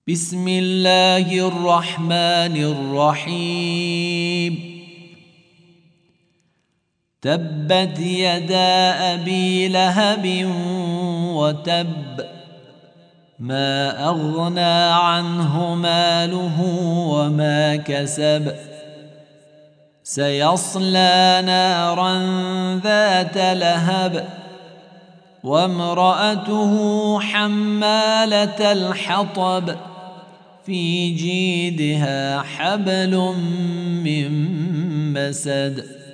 بسم الله الرحمن الرحيم. تبت يدا أبي لهب وتب، ما أغنى عنه ماله وما كسب، سيصلى نارا ذات لهب وامرأته حمالة الحطب في جيدها حبل من مسد.